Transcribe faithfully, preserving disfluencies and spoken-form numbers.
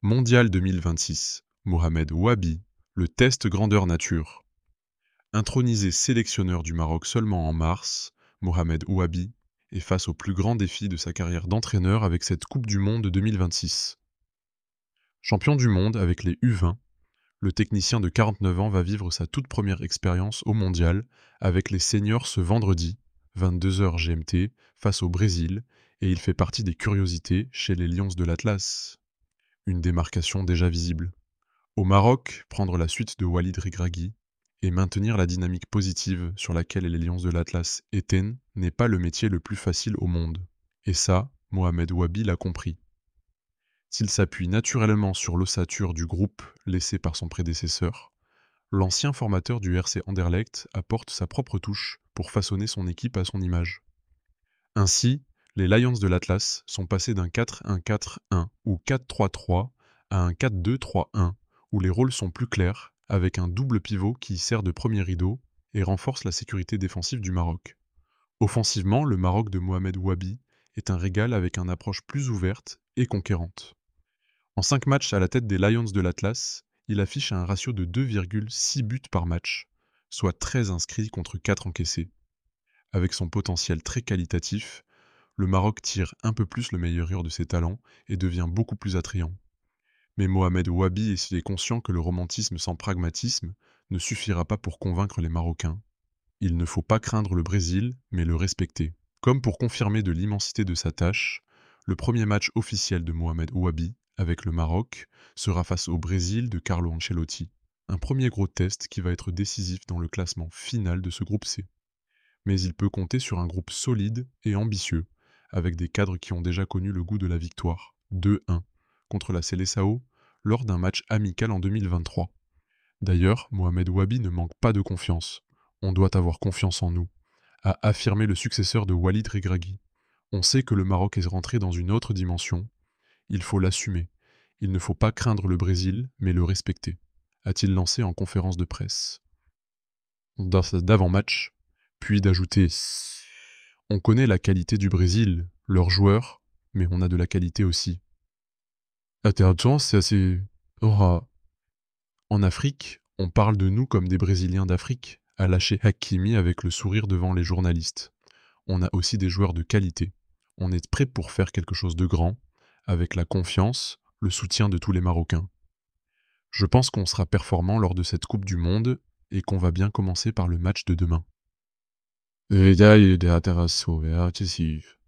Mondial deux mille vingt-six, Mohamed Ouabi, le test grandeur nature. Intronisé sélectionneur du Maroc seulement en mars, Mohamed Ouabi est face au plus grand défi de sa carrière d'entraîneur avec cette Coupe du Monde deux mille vingt-six. Champion du monde avec les U vingt, le technicien de quarante-neuf ans va vivre sa toute première expérience au Mondial avec les seniors ce vendredi, vingt-deux heures G M T, face au Brésil, et il fait partie des curiosités chez les Lions de l'Atlas. Une démarcation déjà visible. Au Maroc, prendre la suite de Walid Regragui et maintenir la dynamique positive sur laquelle les Lions de l'Atlas étaient n'est pas le métier le plus facile au monde. Et ça, Mohamed Ouabi l'a compris. S'il s'appuie naturellement sur l'ossature du groupe laissé par son prédécesseur, l'ancien formateur du R C Anderlecht apporte sa propre touche pour façonner son équipe à son image. Ainsi, les Lions de l'Atlas sont passés d'un quatre un quatre un ou quatre trois trois à un quatre deux trois un, où les rôles sont plus clairs, avec un double pivot qui sert de premier rideau et renforce la sécurité défensive du Maroc. Offensivement, le Maroc de Mohamed Ouabi est un régal avec une approche plus ouverte et conquérante. En cinq matchs à la tête des Lions de l'Atlas, il affiche un ratio de deux virgule six buts par match, soit treize inscrits contre quatre encaissés. Avec son potentiel très qualitatif, le Maroc tire un peu plus le meilleur de ses talents et devient beaucoup plus attrayant. Mais Mohamed Ouabi est conscient que le romantisme sans pragmatisme ne suffira pas pour convaincre les Marocains. Il ne faut pas craindre le Brésil, mais le respecter. Comme pour confirmer de l'immensité de sa tâche, le premier match officiel de Mohamed Ouabi avec le Maroc sera face au Brésil de Carlo Ancelotti. Un premier gros test qui va être décisif dans le classement final de ce groupe C. Mais il peut compter sur un groupe solide et ambitieux, avec des cadres qui ont déjà connu le goût de la victoire, deux un, contre la Seleção, lors d'un match amical en deux mille vingt-trois. D'ailleurs, Mohamed Ouabi ne manque pas de confiance. On doit avoir confiance en nous, a affirmé le successeur de Walid Regragui. On sait que le Maroc est rentré dans une autre dimension. Il faut l'assumer. Il ne faut pas craindre le Brésil, mais le respecter, a-t-il lancé en conférence de presse. D'avant-match, puis d'ajouter « On connaît la qualité du Brésil, leurs joueurs, mais on a de la qualité aussi. » Intéressant, c'est assez... Oh. En Afrique, on parle de nous comme des Brésiliens d'Afrique, a lâché Hakimi avec le sourire devant les journalistes. On a aussi des joueurs de qualité. On est prêt pour faire quelque chose de grand, avec la confiance, le soutien de tous les Marocains. Je pense qu'on sera performant lors de cette Coupe du Monde et qu'on va bien commencer par le match de demain. Et là, il est intéressant,